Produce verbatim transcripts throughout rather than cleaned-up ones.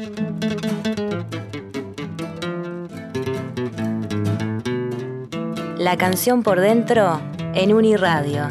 La canción por dentro en Uniradio.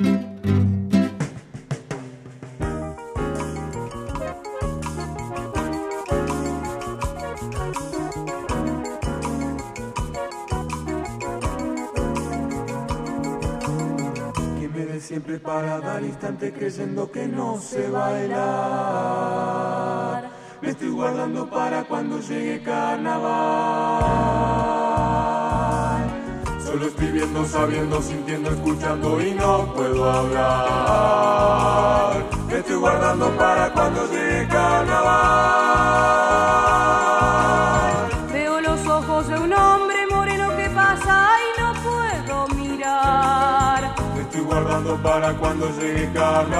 Que me dé siempre para dar instante creyendo que no se va a helar. Me estoy guardando para cuando llegue carnaval. Solo estoy viendo, sabiendo, sintiendo, escuchando y no puedo hablar. Me estoy guardando para cuando llegue carnaval. Veo los ojos de un hombre moreno que pasa y no puedo mirar. Me estoy guardando para cuando llegue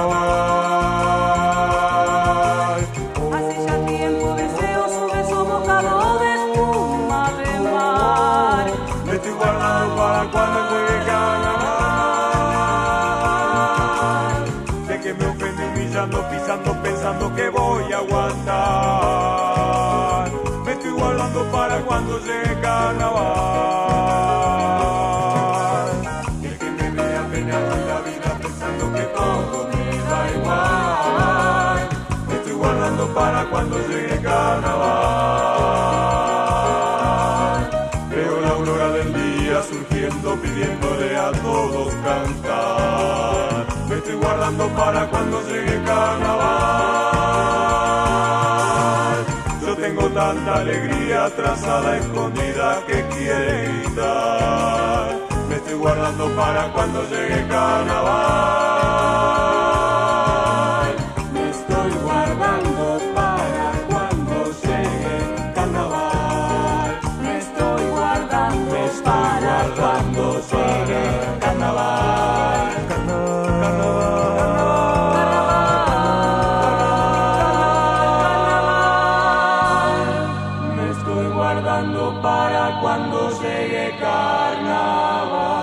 carnaval. Hace ya tiempo deseo su beso mojado de espuma de mar. Me estoy guardando para cuando llegue carnaval. Sé que me ofende humillando, pisando, pensando que voy a aguantar. Me estoy guardando para cuando llegue carnaval. El que me vea peleando en la vida pensando que todo me da igual. Me estoy guardando para cuando llegue carnaval. Veo la aurora del día surgiendo, pidiéndole a todos cantar. Me estoy guardando para cuando llegue carnaval. Yo tengo tanta alegría trazada, escondida, que quiere gritar. Me estoy guardando para cuando llegue carnaval. Me estoy guardando para cuando llegue carnaval. Me estoy guardando Me estoy para guardando para carnaval. Me estoy guardando para cuando llegue carnaval.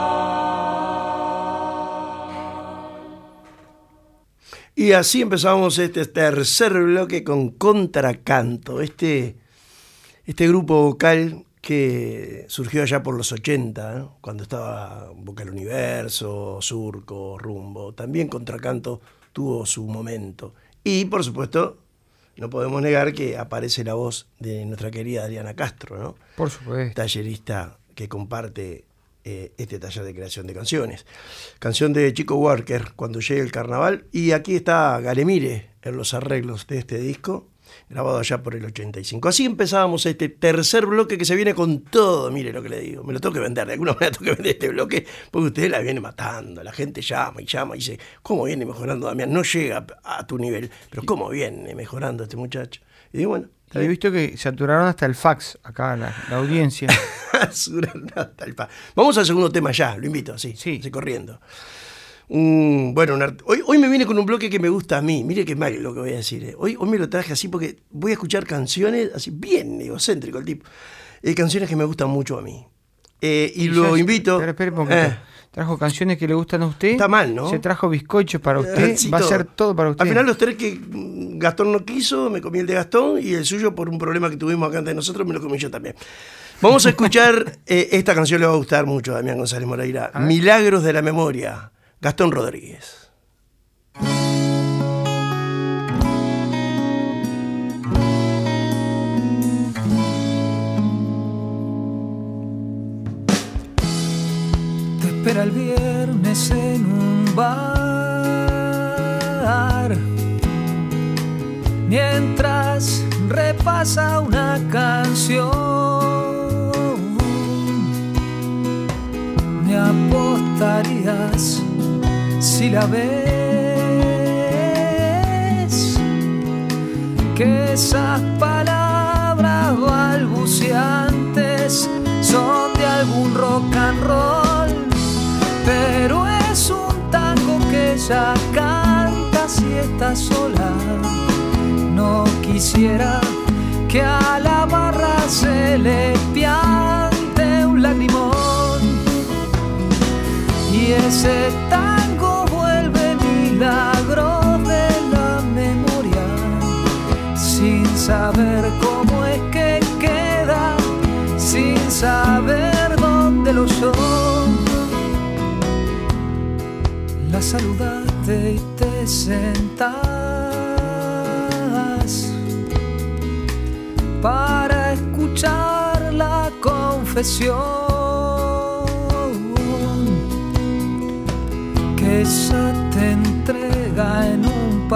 Y así empezamos este tercer bloque con Contracanto, este, este grupo vocal que surgió allá por los ochenta, ¿eh? Cuando estaba Vocal Universo, Surco, Rumbo. También Contracanto tuvo su momento. Y, por supuesto, no podemos negar que aparece la voz de nuestra querida Adriana Castro, ¿no? Por supuesto. Tallerista que comparte eh, este taller de creación de canciones. Canción de Chico Walker, Cuando llegue el carnaval. Y aquí está Galemire en los arreglos de este disco, grabado allá por el ochenta y cinco. Así empezábamos este tercer bloque que se viene con todo. Mire lo que le digo, me lo tengo que vender, de alguna manera tengo que vender este bloque, porque usted la viene matando, la gente llama y llama y dice, ¿cómo viene mejorando Damián? No llega a tu nivel, pero ¿cómo viene mejorando este muchacho? Y digo, bueno, he visto que saturaron hasta el fax acá, la, la audiencia. hasta el fa- Vamos al segundo tema ya, lo invito, así, Sí. así corriendo. Un, bueno, un art- hoy, hoy me viene con un bloque que me gusta a mí. Mire qué mal lo que voy a decir. eh. Hoy, hoy me lo traje así porque voy a escuchar canciones, así bien egocéntrico el tipo. Eh, canciones que me gustan mucho a mí. Eh, y, y lo ya, invito. Espera, espera un poquito. Eh, Trajo canciones que le gustan a usted. Está mal, ¿no? Se trajo bizcochos para usted. Eh, sí, Va todo. a ser todo para usted. Al final los tres que mm, Gastón no quiso, me comí el de Gastón, y el suyo por un problema que tuvimos acá entre nosotros me lo comí yo también. Vamos a escuchar, eh, esta canción le va a gustar mucho a Damián González Moreira, Milagros de la Memoria, Gastón Rodríguez. Te espera el viernes en un bar, mientras repasa una canción. Me apostarías si la ves, que esas palabras balbuceantes son de algún rock and roll, pero es un tango que ella canta si está sola. No quisiera que a la barra se le piante un lagrimón, y ese tango vuelve milagro de la memoria sin saber saber cómo es que queda, sin saber dónde lo oyó. La saludaste y te sentás para escuchar la confesión que ella te entrega en un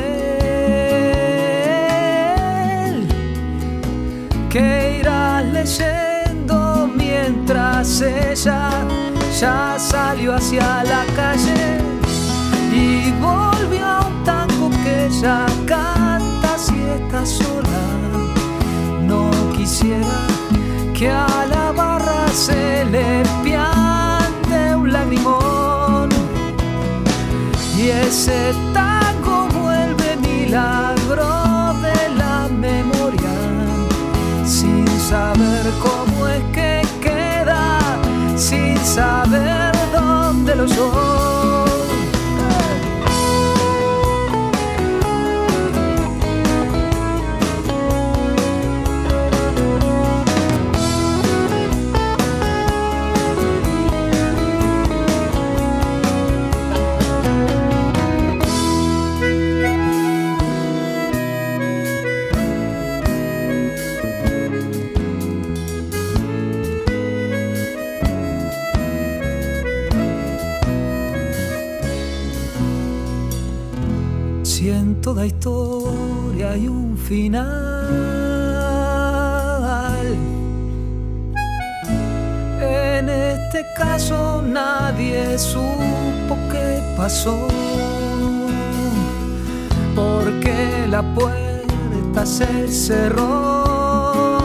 papel que irás leyendo mientras ella ya salió hacia la calle y volvió a un tango que ella canta si está sola. No quisiera que a la barra se le piante un lagrimón, y ese tango vuelve milagro de la memoria, sin saber cómo es que queda, sin saber dónde lo soy. Si en toda historia hay un final, en este caso nadie supo qué pasó, porque la puerta se cerró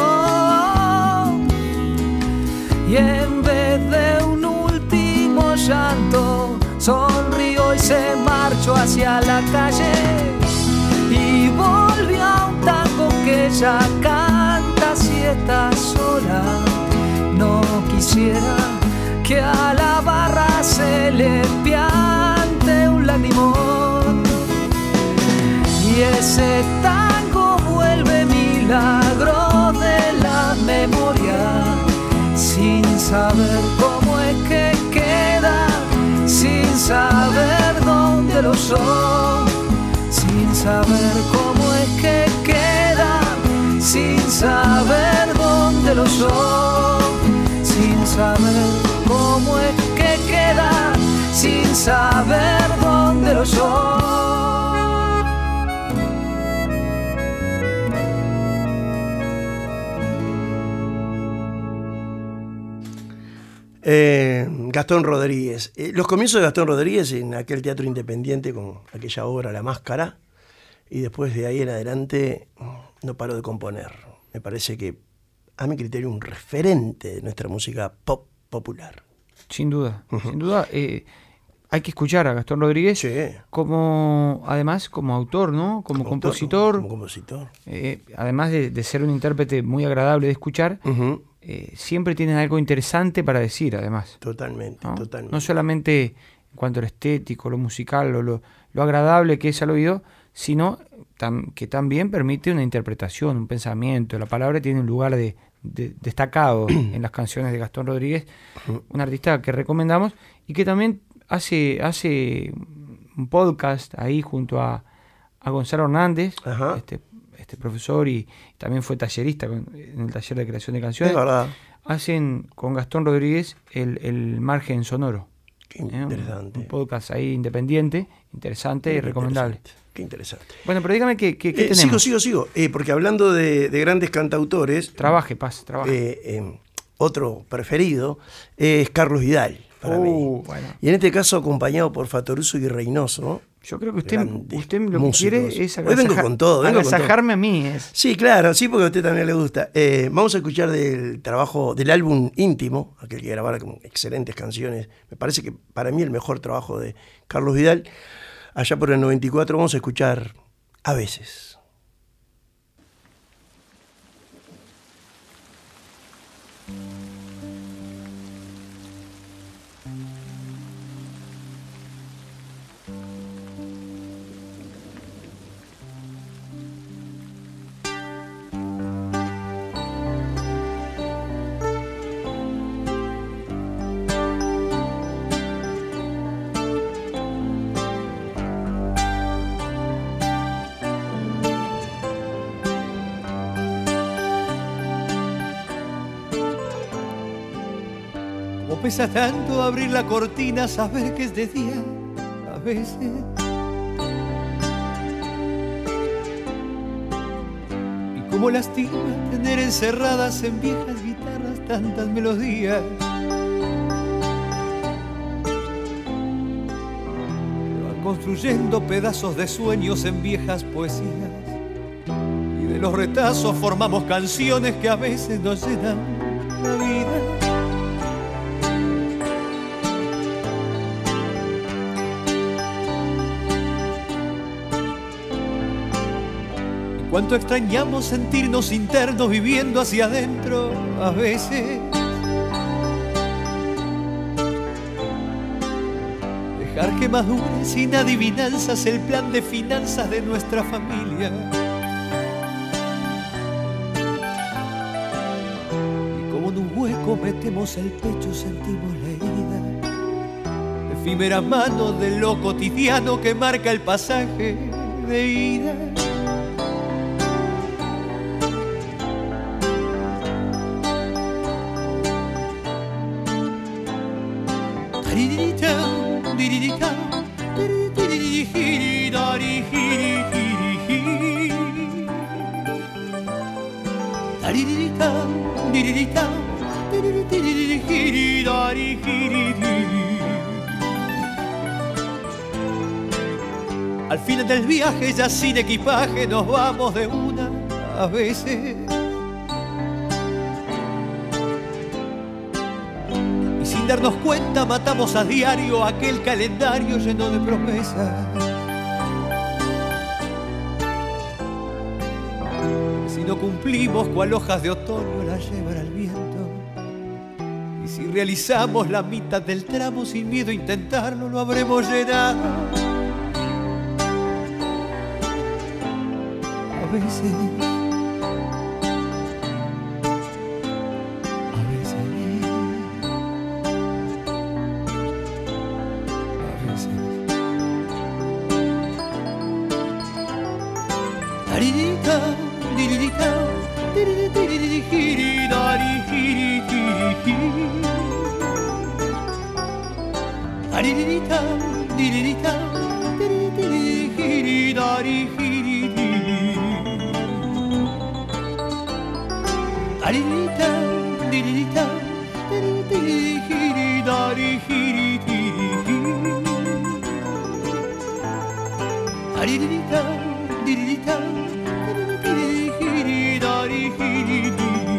y en vez de un último llanto sonrió y se marchó hacia la calle y volvió a un tango que ella canta si está sola. No quisiera que a la barra se le piante un lagrimón, y ese tango vuelve milagro de la memoria, sin saber cómo es que queda, sin saber dónde lo son, sin saber cómo es que queda, sin saber dónde lo son, sin saber cómo es que queda, sin saber dónde lo son. Eh, Gastón Rodríguez. Eh, los comienzos de Gastón Rodríguez en aquel teatro independiente con aquella obra La Máscara, y después de ahí en adelante no paró de componer. Me parece que, a mi criterio, un referente de nuestra música pop popular. Sin duda, uh-huh. sin duda. Eh, hay que escuchar a Gastón Rodríguez sí. como, además, como autor, ¿no? Como, como compositor. Autor, como compositor. Eh, además de, de ser un intérprete muy agradable de escuchar, uh-huh. eh, siempre tiene algo interesante para decir, además. Totalmente, ¿no? totalmente. No solamente en cuanto a lo estético, lo musical, lo, lo, lo agradable que es al oído, sino tam, que también permite una interpretación, un pensamiento. La palabra tiene un lugar de, de, destacado en las canciones de Gastón Rodríguez, uh-huh. un artista que recomendamos y que también hace, hace un podcast ahí junto a, a Gonzalo Hernández, uh-huh. este, este profesor, y también fue tallerista con, en el taller de creación de canciones. Es verdad. Hacen con Gastón Rodríguez el, el Margen Sonoro. Qué interesante. Eh, un, un podcast ahí independiente, interesante Qué y recomendable. Interesante. Qué interesante. Bueno, pero dígame qué, qué, qué eh, tenemos. Sigo, sigo, sigo. Eh, porque hablando de, de grandes cantautores... Trabaje, Paz, trabaje. Eh, eh, otro preferido es Carlos Vidal, para uh, mí. Bueno. Y en este caso acompañado por Fatoruso y Reynoso. Yo creo que usted, usted lo músicos. que quiere es Hoy vengo con todo. Vengo agasajarme con todo. a mí. Es. Sí, claro, sí, porque a usted también le gusta. Eh, vamos a escuchar del trabajo, del álbum Íntimo, aquel que grabara con excelentes canciones. Me parece que para mí el mejor trabajo de Carlos Vidal. Allá por el noventa y cuatro vamos a escuchar A veces. pesa tanto abrir la cortina, saber que es de día a veces. Y cómo lastima tener encerradas en viejas guitarras tantas melodías. Que van construyendo pedazos de sueños en viejas poesías. Y de los retazos formamos canciones que a veces nos llenan la vida. Cuánto extrañamos sentirnos internos viviendo hacia adentro a veces. Dejar que madure sin adivinanzas el plan de finanzas de nuestra familia. Y como en un hueco metemos el pecho, sentimos la herida. Efímera mano de lo cotidiano que marca el pasaje de ida. Al final del viaje, ya sin equipaje, nos vamos de una a veces. Y sin darnos cuenta matamos a diario aquel calendario lleno de promesas. Si no cumplimos, cual hojas de otoño las llevan al viento. Y si realizamos la mitad del tramo sin miedo a intentarlo, lo habremos llenado. A veces, a veces, a veces. Taririta, diririta, tiriritiriri, daririri. Taririta, diririta, tiriritiriri, daririri. Aririta, diririta, diririri, daririri. Aririta, diririta, diririri, daririri.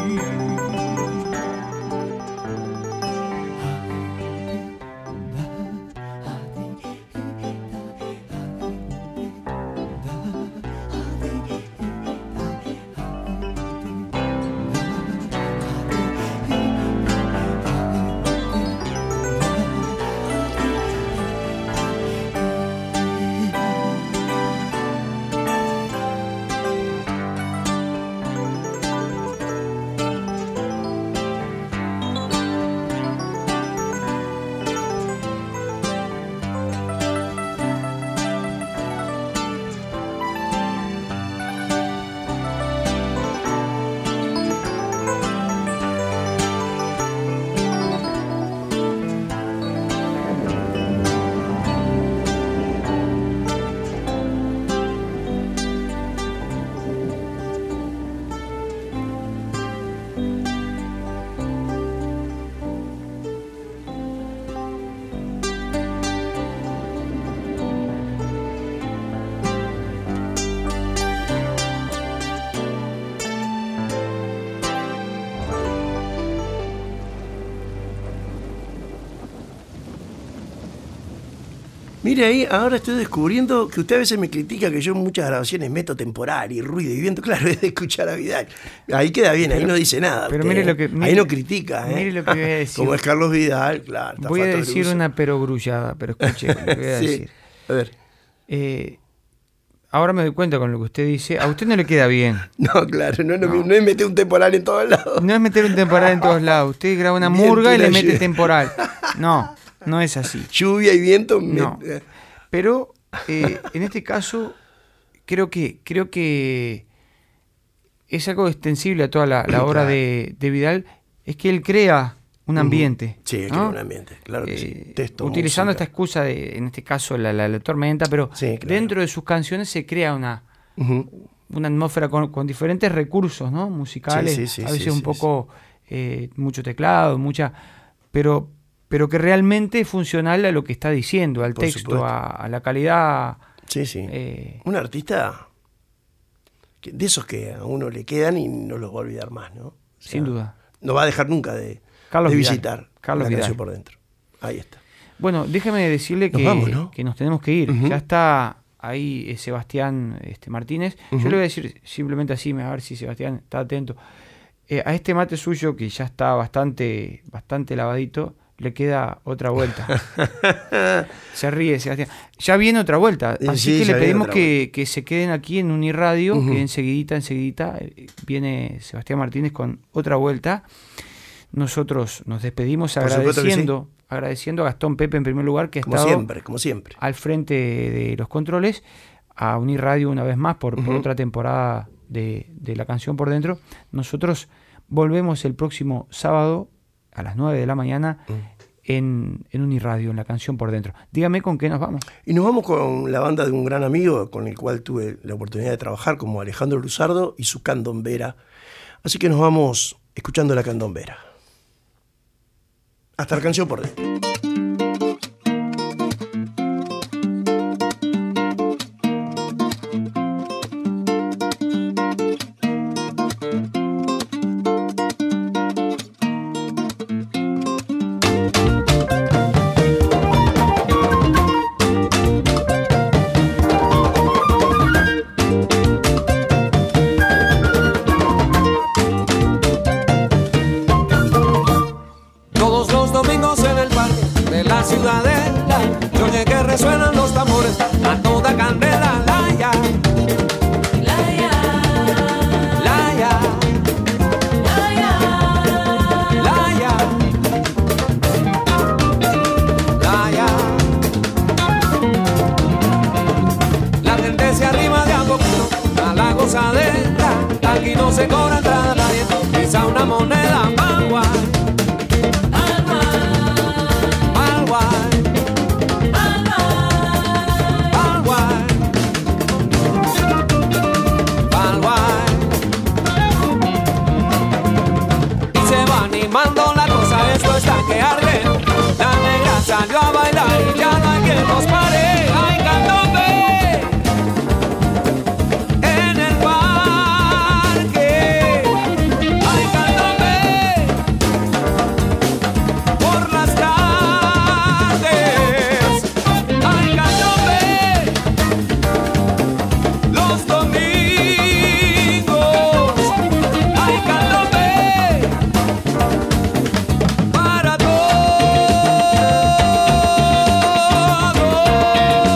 Mire ahí, ahora estoy descubriendo que usted a veces me critica que yo en muchas grabaciones meto temporal y ruido y viento. Claro, es de escuchar a Vidal. Ahí queda bien, ahí no dice nada. Pero usted, mire lo que, ¿eh? mire, ahí no critica. ¿eh? Mire lo que voy a decir. Como es Carlos Vidal, claro. Voy a decir Bruso. Una perogrullada, pero escuche lo que voy a sí. decir. A ver. Eh, ahora me doy cuenta con lo que usted dice. A usted no le queda bien. No, claro, no, no, no. no es meter un temporal en todos lados. No es meter un temporal en todos lados. Usted graba una Viento murga y le lluvia. mete temporal. No, no es así. Lluvia y viento. No. Me... Pero eh, en este caso creo que creo que es algo extensible a toda la, la obra de, de Vidal. Es que él crea un ambiente. Uh-huh. Sí, ¿no? crea un ambiente, claro que eh, sí. Texto, utilizando música. esta excusa, de, en este caso la, la, la tormenta, pero Sí, claro. dentro de sus canciones se crea una, Uh-huh. una atmósfera con, con diferentes recursos, ¿no? Musicales, Sí, sí, sí, a veces sí, un sí, poco eh, mucho teclado, mucha, pero pero que realmente es funcional a lo que está diciendo, al Por texto, a, a la calidad. Sí, sí. Eh, Un artista que, de esos que a uno le quedan y no los va a olvidar más, ¿no? O sea, sin duda. No va a dejar nunca de, Carlos de Vidal. visitar Carlos la Vidal. canción por dentro. Ahí está. Bueno, déjeme decirle Nos que vamos, ¿no? que nos tenemos que ir. Uh-huh. Ya está ahí eh, Sebastián este, Martínez. Uh-huh. Yo le voy a decir simplemente así, a ver si Sebastián está atento. Eh, a este mate suyo, que ya está bastante, bastante lavadito, le queda otra vuelta. Se ríe Sebastián. Ya viene otra vuelta. Sí, Así sí, que ya le viene pedimos otra que, que se queden aquí en Uniradio, Uh-huh. que enseguidita, enseguidita eh, viene Sebastián Martínez con otra vuelta. Nosotros nos despedimos Por supuesto que agradeciendo, agradeciendo a Gastón Pepe en primer lugar, que ha Como estado siempre, como siempre. al frente de los controles, a Uniradio una vez más por, por Uh-huh. otra temporada de, de La Canción por Dentro. Nosotros volvemos el próximo sábado a las nueve de la mañana Uh-huh. en, en Uniradio, en La Canción por Dentro. Dígame con qué nos vamos. Y nos vamos con la banda de un gran amigo con el cual tuve la oportunidad de trabajar, como Alejandro Luzardo y su candombera. Así que nos vamos escuchando la candombera. Hasta La Canción por Dentro. Todos los domingos en el parque de la ciudadela, yo oye que resuenan los tambores a toda candela. Laya, laya, laya, laya, laya. La gente se arrima de a poquito a la gozadera. Aquí no se cobra entrada a nadie, quizá una moneda más guay. Animando la cosa, esto está que arde. La negra salió a bailar y ya no hay quien nos pare. ¡Ay, candombe! En el parque. ¡Ay, candombe! Por las tardes. ¡Ay, candombe! Los domingos. ¡Ay, candombe! Para todos.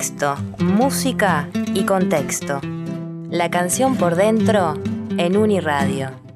Texto, música y contexto. La canción por dentro en Uniradio.